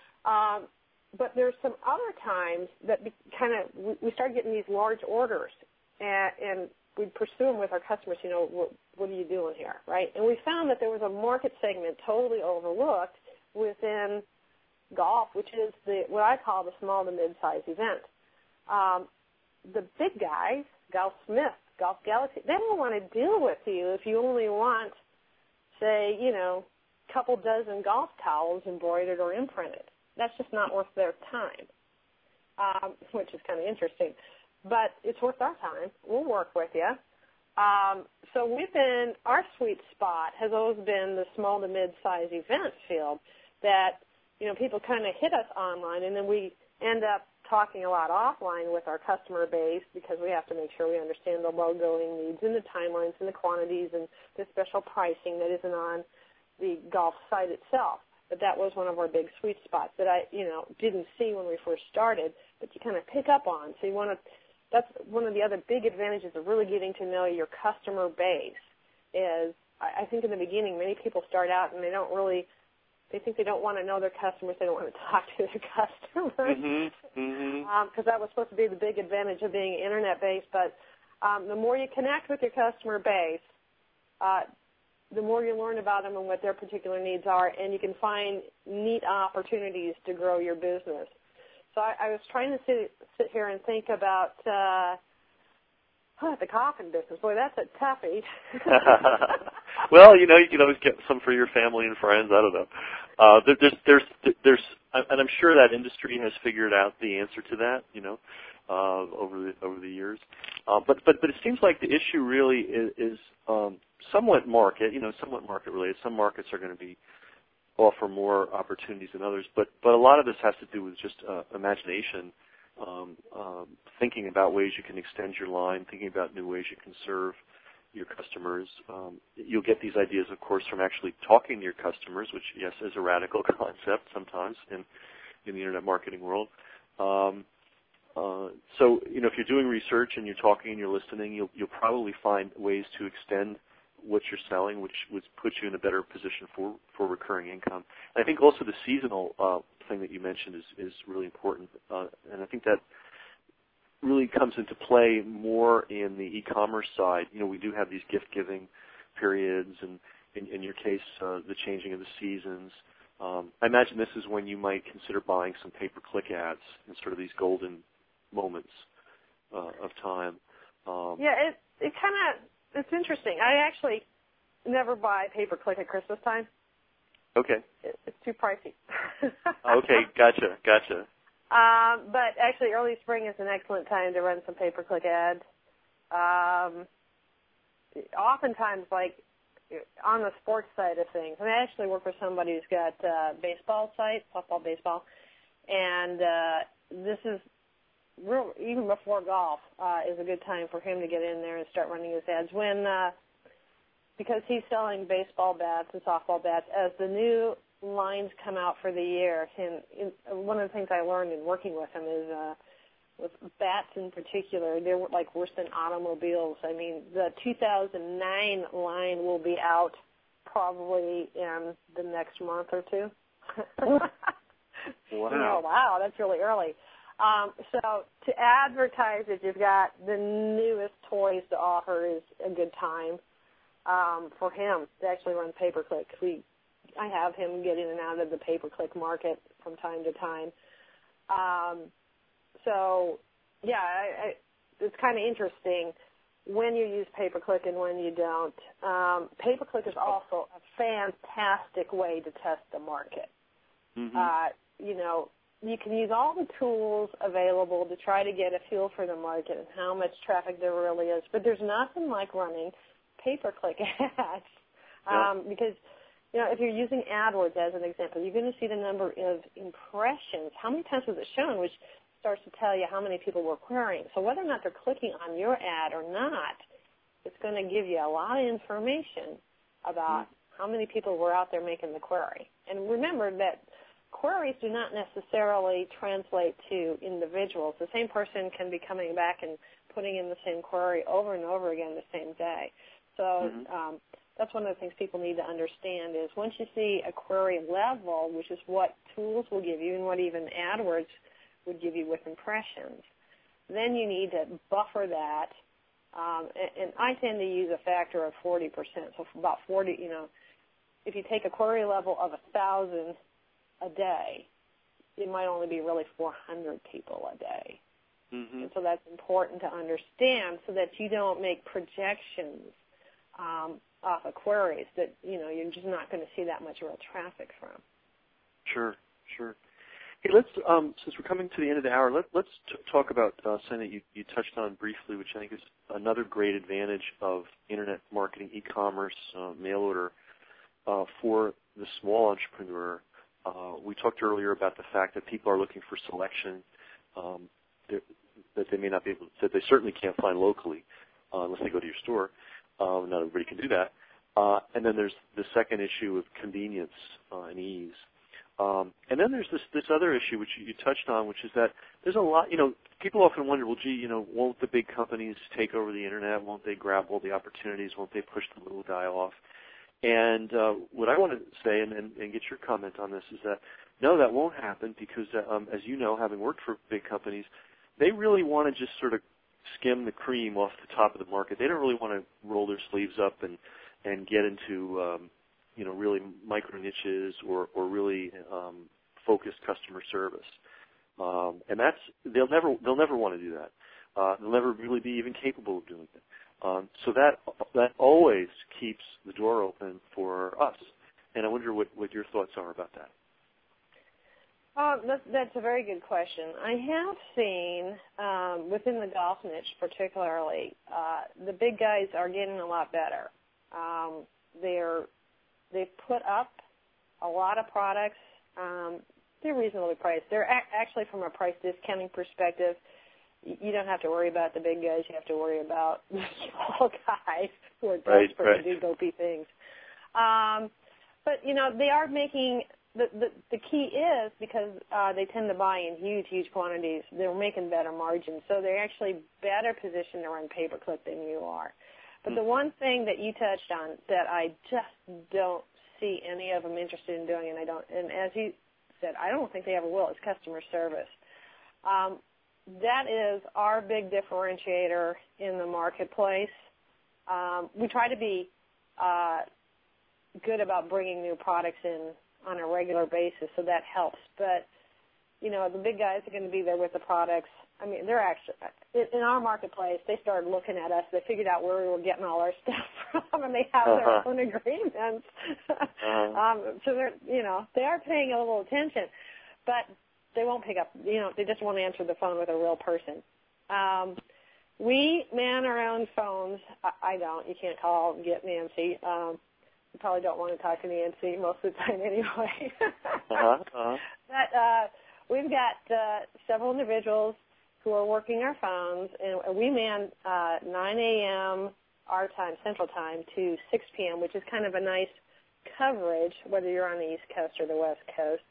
But there's some other times that we start getting these large orders, and we pursue them with our customers, what are you doing here, right? And we found that there was a market segment totally overlooked within golf, which is what I call the small to mid-size event. The big guys, Golfsmith, Golf Galaxy, they don't want to deal with you if you only want, say, a couple dozen golf towels embroidered or imprinted. That's just not worth their time, which is kind of interesting. But it's worth our time. We'll work with you. So our sweet spot has always been the small to mid-size event field that, people kind of hit us online, and then we end up talking a lot offline with our customer base because we have to make sure we understand the logoing needs and the timelines and the quantities and the special pricing that isn't on the golf site itself. But that was one of our big sweet spots that I, didn't see when we first started, but you kind of pick up on. So that's one of the other big advantages of really getting to know your customer base is, I think in the beginning, many people start out and they think they don't want to know their customers. They don't want to talk to their customers. Because that was supposed to be the big advantage of being Internet-based. But the more you connect with your customer base, the more you learn about them and what their particular needs are, and you can find neat opportunities to grow your business. So I was trying to sit here and think about the coffin business. Boy, that's a toughie. Well, you can always get some for your family and friends. I don't know. And I'm sure that industry has figured out the answer to that, over the years. But it seems like the issue really is somewhat market related. Some markets are going to offer more opportunities than others, but a lot of this has to do with just imagination, thinking about ways you can extend your line, thinking about new ways you can serve your customers. You'll get these ideas, of course, from actually talking to your customers, which, yes, is a radical concept sometimes in the Internet marketing world. So, if you're doing research and you're talking and you're listening, you'll probably find ways to extend what you're selling, which would put you in a better position for recurring income. And I think also the seasonal thing that you mentioned is really important. And I think that really comes into play more in the e-commerce side. We do have these gift-giving periods, and in your case, the changing of the seasons. I imagine this is when you might consider buying some pay-per-click ads in sort of these golden moments of time. It's interesting. I actually never buy pay-per-click at Christmas time. Okay. It's too pricey. Okay, gotcha. But actually, early spring is an excellent time to run some pay-per-click ads. Oftentimes, like on the sports side of things, and I actually work with somebody who's got a baseball site, softball, baseball, and this is real, even before golf is a good time for him to get in there and start running his ads because he's selling baseball bats and softball bats as the new lines come out for the year. And one of the things I learned in working with him is with bats in particular, they're like worse than automobiles. I mean, the 2009 line will be out probably in the next month or two. Wow. Wow, that's really early. So to advertise that you've got the newest toys to offer is a good time for him to actually run pay-per-click. I have him get in and out of the pay-per-click market from time to time. It's kind of interesting when you use pay-per-click and when you don't. Pay-per-click is also a fantastic way to test the market. Mm-hmm. You can use all the tools available to try to get a feel for the market and how much traffic there really is, but there's nothing like running pay-per-click ads because if you're using AdWords as an example, you're going to see the number of impressions. How many times was it shown, which starts to tell you how many people were querying. So whether or not they're clicking on your ad or not, it's going to give you a lot of information about how many people were out there making the query. And remember that queries do not necessarily translate to individuals. The same person can be coming back and putting in the same query over and over again the same day. So that's one of the things people need to understand is once you see a query level, which is what tools will give you and what even AdWords would give you with impressions, then you need to buffer that. And I tend to use a factor of 40%. So for about 40, if you take a query level of 1,000 a day, it might only be really 400 people a day. Mm-hmm. And so that's important to understand so that you don't make projections off of queries that, you're just not going to see that much real traffic from. Sure. Hey, let's since we're coming to the end of the hour, let's talk about something that you touched on briefly, which I think is another great advantage of internet marketing, e-commerce, mail order for the small entrepreneur. We talked earlier about the fact that people are looking for selection that they may not be able, that they certainly can't find locally unless they go to your store. Not everybody can do that. And then there's the second issue of convenience and ease. And then there's this other issue which you touched on, which is that there's a lot, people often wonder, well, gee, won't the big companies take over the internet? Won't they grab all the opportunities? Won't they push the little guy off? And what I want to say and get your comment on this is that, no, that won't happen because, as you know, having worked for big companies, they really want to just sort of skim the cream off the top of the market. They don't really want to roll their sleeves up and get into really micro niches or really focused customer service. And they'll never want to do that. They'll never really be even capable of doing it. So that always keeps the door open for us. And I wonder what your thoughts are about that. That's a very good question. I have seen within the golf niche particularly, the big guys are getting a lot better. They've put up a lot of products. They're reasonably priced. They're actually, from a price discounting perspective, you don't have to worry about the big guys. You have to worry about the small guys who are desperate to do dopey things. But, they are making the key is because they tend to buy in huge quantities, they're making better margins. So they're actually better positioned to run pay-per-click than you are. But the one thing that you touched on that I just don't see any of them interested in doing, and as you said, I don't think they ever will, is customer service. that is our big differentiator in the marketplace. We try to be good about bringing new products in on a regular basis, so that helps. But, you know, the big guys are going to be there with the products. I mean, they're actually, in our marketplace, they started looking at us. They figured out where we were getting all our stuff from, and they have their own agreements. So they're, you know, they are paying a little attention, but they won't pick up, you know, they just won't answer the phone with a real person. We man our own phones. I don't. You can't call and get Nancy. You probably don't want to talk to Nancy most of the time anyway. But we've got several individuals who are working our phones, and we man 9 a.m. our time, Central Time, to 6 p.m., which is kind of a nice coverage, whether you're on the East Coast or the West Coast.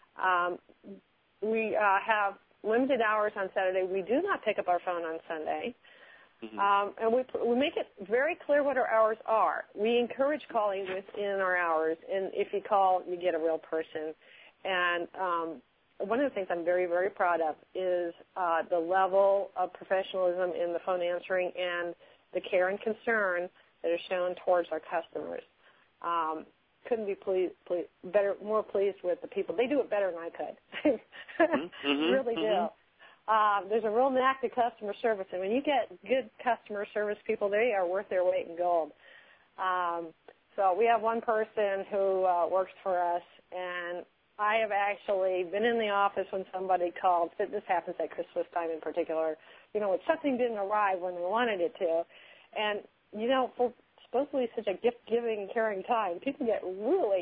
We have limited hours on Saturday. We do not pick up our phone on Sunday. And we make it very clear what our hours are. We encourage calling within our hours, and if you call, you get a real person. And one of the things I'm very, very proud of is the level of professionalism in the phone answering and the care and concern that is shown towards our customers. Couldn't be more pleased with the people. They do it better than I could. Really do. There's a real knack to customer service, and when you get good customer service people, they are worth their weight in gold. So we have one person who works for us, and I have actually been in the office when somebody called. This happens at Christmas time in particular. You know, when something didn't arrive when they wanted it to. And, you know, for supposedly such a gift-giving, caring time, people get really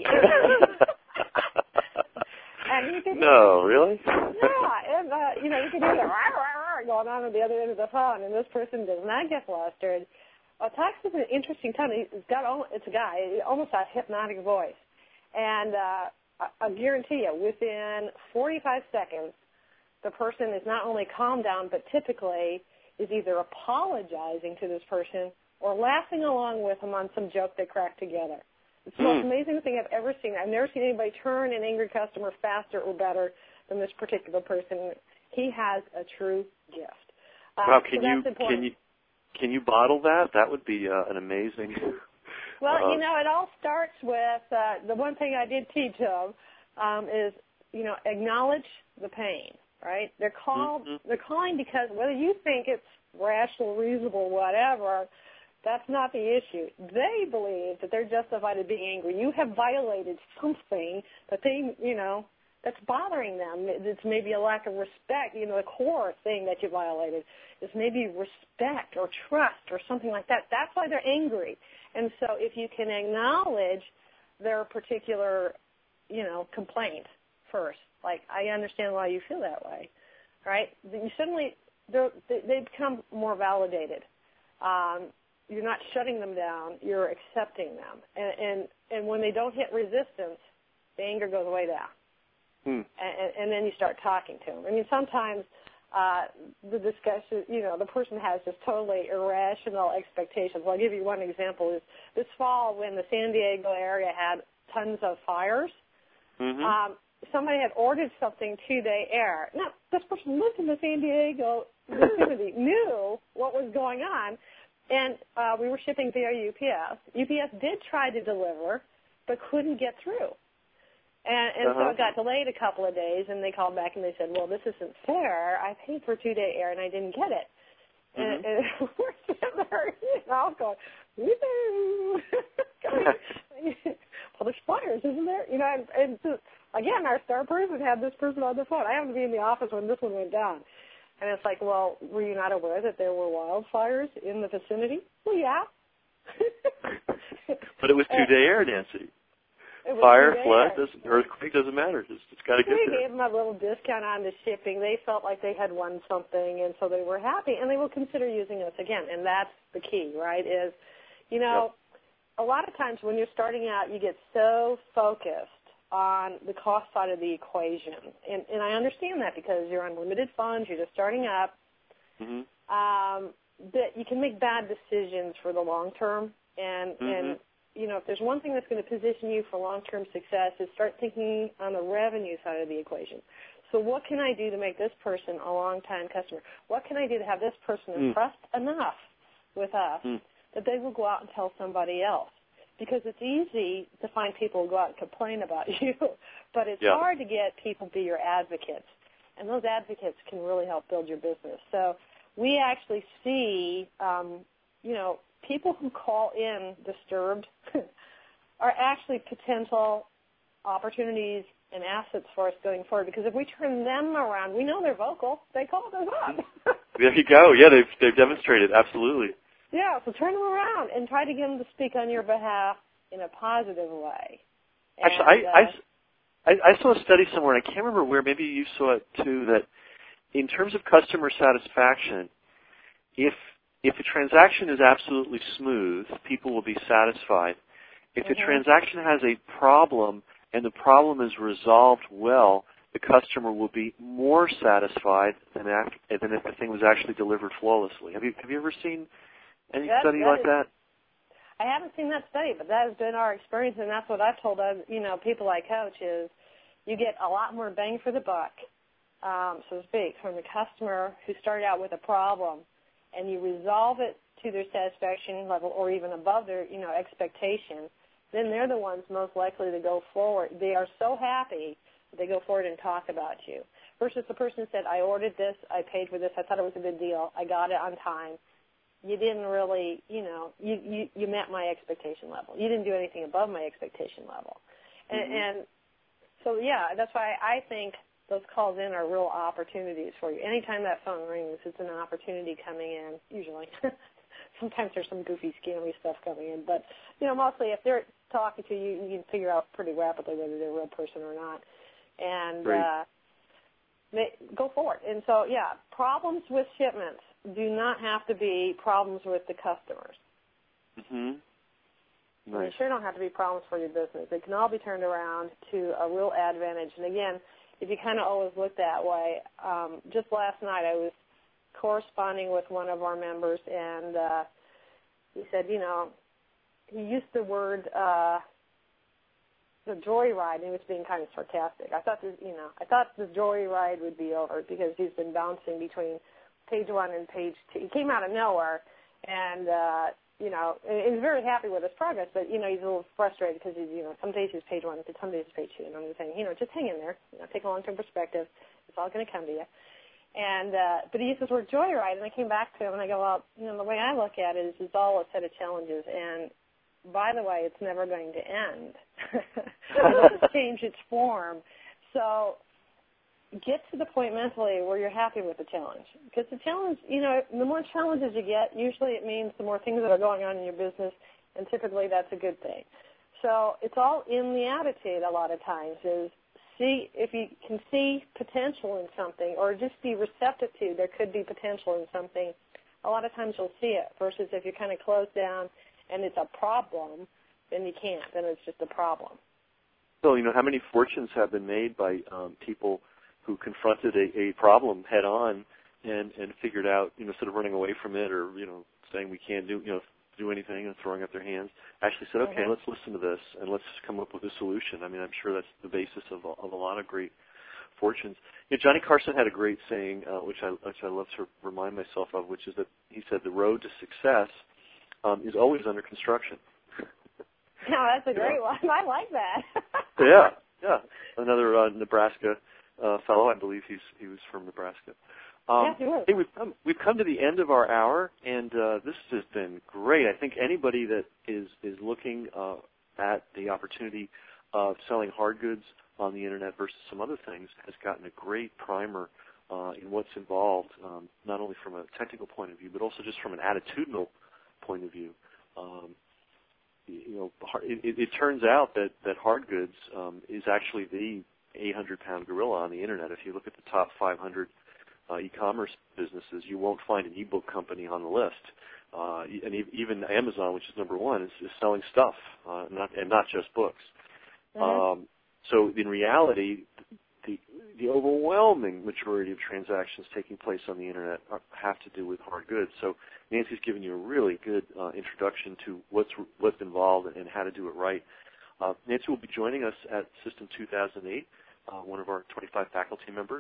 and you can really? Yeah, and, you know, you can hear the rah, going on the other end of the phone, and this person does not get flustered. Talks is an interesting tone. It's a guy. He almost has a hypnotic voice. And I guarantee you, within 45 seconds, the person is not only calmed down, but typically is either apologizing to this person or laughing along with them on some joke they cracked together. It's the most amazing thing I've ever seen. I've never seen anybody turn an angry customer faster or better than this particular person. He has a true gift. Wow, can you bottle that? That would be an amazing. Well, you know, it all starts with the one thing I did teach them is, you know, acknowledge the pain. Right? They're calling because whether you think it's rational, reasonable, whatever, that's not the issue. They believe that they're justified in being angry. You have violated something that they, you know, that's bothering them. It's maybe a lack of respect. You know, the core thing that you violated is maybe respect or trust or something like that. That's why they're angry. And so if you can acknowledge their particular, you know, complaint first, like, I understand why you feel that way, right? You suddenly, they become more validated. You're not shutting them down. You're accepting them. And when they don't hit resistance, the anger goes way down. And then you start talking to them. I mean, sometimes the discussion, you know, the person has just totally irrational expectations. Well, I'll give you one example. Is this fall when the San Diego area had tons of fires, somebody had ordered something 2-day air. Now, this person lived in the San Diego vicinity, knew what was going on, and we were shipping via UPS. UPS did try to deliver, but couldn't get through. And so it got delayed a couple of days, and they called back and they said, well, this isn't fair. I paid for 2-day air, and I didn't get it. And we're sitting there, you know, going, woo-hoo. Well, there's fires, isn't there? You know, and again, our star person had this person on the phone. I happened to be in the office when this one went down. And it's like, well, were you not aware that there were wildfires in the vicinity? Well, yeah. But it was 2-day air, Nancy. Fire, flood, earthquake, doesn't matter. It's got to get there. We gave them a little discount on the shipping. They felt like they had won something, and so they were happy, and they will consider using us again. And that's the key, right, is, you know, a lot of times when you're starting out, you get so focused on the cost side of the equation. And I understand that because you're on limited funds, you're just starting up, that you can make bad decisions for the long term. And you know, if there's one thing that's going to position you for long-term success is start thinking on the revenue side of the equation. So what can I do to make this person a long-time customer? What can I do to have this person impressed enough with us that they will go out and tell somebody else? Because it's easy to find people who go out and complain about you, but it's hard to get people to be your advocates. And those advocates can really help build your business. So we actually see, people who call in disturbed are actually potential opportunities and assets for us going forward. Because if we turn them around, we know they're vocal. They called us up. There you go. Yeah, they've demonstrated. Absolutely. Yeah, so turn them around and try to get them to speak on your behalf in a positive way. And, actually, I saw a study somewhere, and I can't remember where, maybe you saw it too, that in terms of customer satisfaction, if a transaction is absolutely smooth, people will be satisfied. If a transaction has a problem and the problem is resolved well, the customer will be more satisfied than if the thing was actually delivered flawlessly. Have you ever seen any study like that? I haven't seen that study, but that has been our experience, and that's what I've told people I coach is you get a lot more bang for the buck, so to speak, from the customer who started out with a problem, and you resolve it to their satisfaction level or even above their expectation. Then they're the ones most likely to go forward. They are so happy that they go forward and talk about you. Versus the person who said, I ordered this, I paid for this, I thought it was a good deal, I got it on time. You didn't really, you met my expectation level. You didn't do anything above my expectation level. And so, that's why I think those calls in are real opportunities for you. Anytime that phone rings, it's an opportunity coming in, usually. Sometimes there's some goofy, scammy stuff coming in. But, mostly if they're talking to you, you can figure out pretty rapidly whether they're a real person or not. And go forward. And so, problems with shipments do not have to be problems with the customers. Nice. They sure don't have to be problems for your business. They can all be turned around to a real advantage. And, again, if you kind of always look that way, just last night I was corresponding with one of our members, and he said, he used the word the joyride, and he was being kind of sarcastic. I thought the joyride would be over because he's been bouncing between page 1 and page 2. He came out of nowhere, and he's very happy with his progress, but he's a little frustrated because he's some days he's page 1, some days he's page 2, and I'm just saying just hang in there, take a long-term perspective. It's all going to come to you. And but he used this word joyride, and I came back to him and I go, well, the way I look at it is it's all a set of challenges, and by the way, it's never going to end. It doesn't change its form. So get to the point mentally where you're happy with the challenge. Because the challenge, the more challenges you get, usually it means the more things that are going on in your business, and typically that's a good thing. So it's all in the attitude a lot of times is see if you can see potential in something or just be receptive to there could be potential in something. A lot of times you'll see it versus if you're kind of closed down and it's a problem, then you can't. Then it's just a problem. So, how many fortunes have been made by people who confronted a problem head on and figured out, instead of running away from it or, saying we can't do anything and throwing up their hands, actually said, okay, let's listen to this and let's come up with a solution. I mean, I'm sure that's the basis of a lot of great fortunes. Johnny Carson had a great saying, which I love to remind myself of, which is that he said the road to success is always under construction. No, that's a great one. I like that. Yeah. Another Nebraska fellow, I believe he was from Nebraska. Hey, we've come to the end of our hour, and this has been great. I think anybody that is looking at the opportunity of selling hard goods on the Internet versus some other things has gotten a great primer in what's involved, not only from a technical point of view, but also just from an attitudinal point of view. It turns out that hard goods is actually the 800-pound gorilla on the Internet. If you look at the top 500 e-commerce businesses, you won't find an e-book company on the list. And even Amazon, which is number one, is selling stuff, not just books. So in reality, the overwhelming majority of transactions taking place on the Internet have to do with hard goods. So Nancy's given you a really good introduction to what's involved and how to do it right. Nancy will be joining us at System 2008 one of our 25 faculty members.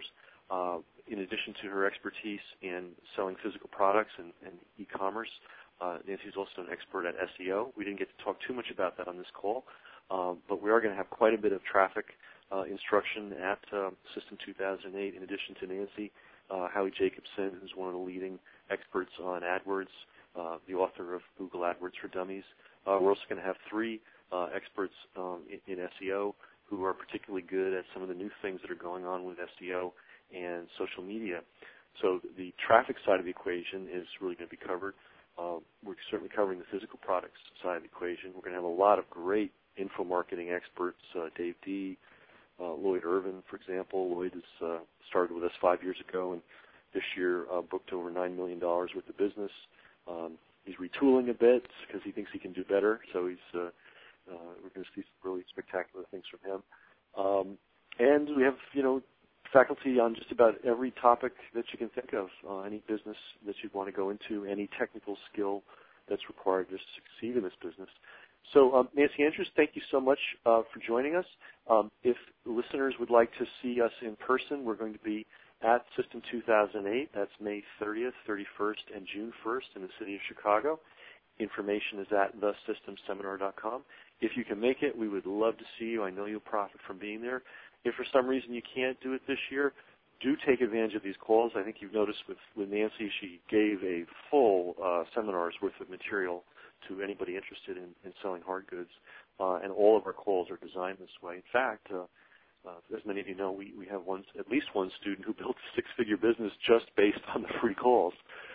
In addition to her expertise in selling physical products and e-commerce, Nancy's also an expert at SEO. We didn't get to talk too much about that on this call, but we are going to have quite a bit of traffic instruction at System 2008. In addition to Nancy, Howie Jacobson, who's one of the leading experts on AdWords, the author of Google AdWords for Dummies. We're also going to have 3 experts in SEO who are particularly good at some of the new things that are going on with SEO and social media. So the traffic side of the equation is really going to be covered. We're certainly covering the physical products side of the equation. We're going to have a lot of great info marketing experts, Dave D., Lloyd Irvin, for example. Lloyd has started with us 5 years ago, and this year booked over $9 million worth of business. He's retooling a bit because he thinks he can do better, so we're going to see some really spectacular things from him. And we have, faculty on just about every topic that you can think of, any business that you'd want to go into, any technical skill that's required to succeed in this business. So, Nancy Andrews, thank you so much for joining us. If listeners would like to see us in person, we're going to be at System 2008. That's May 30th, 31st, and June 1st in the city of Chicago. Information is at thesystemseminar.com. If you can make it, we would love to see you. I know you'll profit from being there. If for some reason you can't do it this year, do take advantage of these calls. I think you've noticed with Nancy, she gave a full seminar's worth of material to anybody interested in selling hard goods, and all of our calls are designed this way. In fact, as many of you know, we have at least one student who built a 6-figure business just based on the free calls,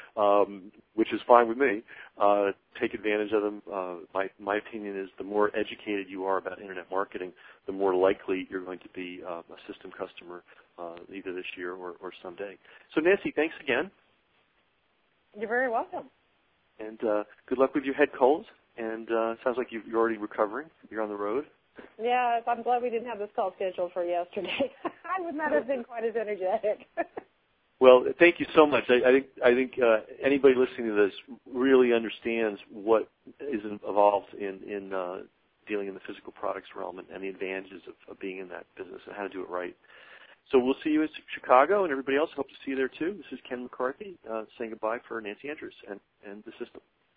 which is fine with me. Take advantage of them. My opinion is the more educated you are about Internet marketing, the more likely you're going to be a system customer either this year or someday. So, Nancy, thanks again. You're very welcome. And good luck with your head colds. And it sounds like you're already recovering. You're on the road. Yeah, I'm glad we didn't have this call scheduled for yesterday. I would not have been quite as energetic. Well, thank you so much. I think anybody listening to this really understands what is involved in dealing in the physical products realm and the advantages of being in that business and how to do it right. So we'll see you in Chicago, and everybody else. Hope to see you there too. This is Ken McCarthy saying goodbye for Nancy Andrews and the system.